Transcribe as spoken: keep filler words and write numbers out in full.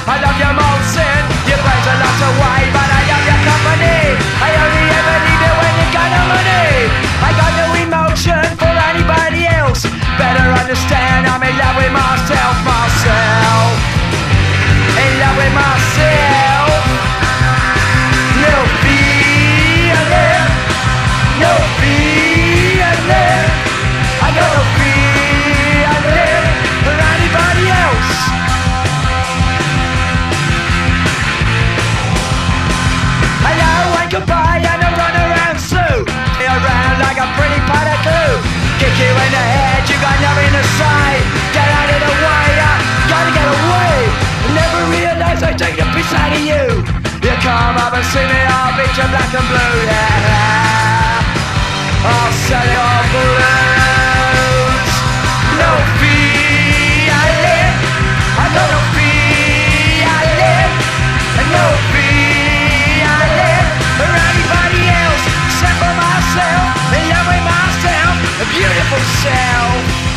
I love your Molson. You praise a lot away, but I love your company. I only ever leave you when you got no money. I got no emotion for anybody else. Better understand I'm in love with myself, myself. In love with myself. No feeling, no feeling. I got no feeling for anybody else. Hello and goodbye and a run around Sue. Be around like a pretty pot of glue. Kick you in the head, you got nothing to say. Get out of the way, I gotta get away. Never realize I take the piss out of you. You come up and see me, I'll beat you black and blue, yeah.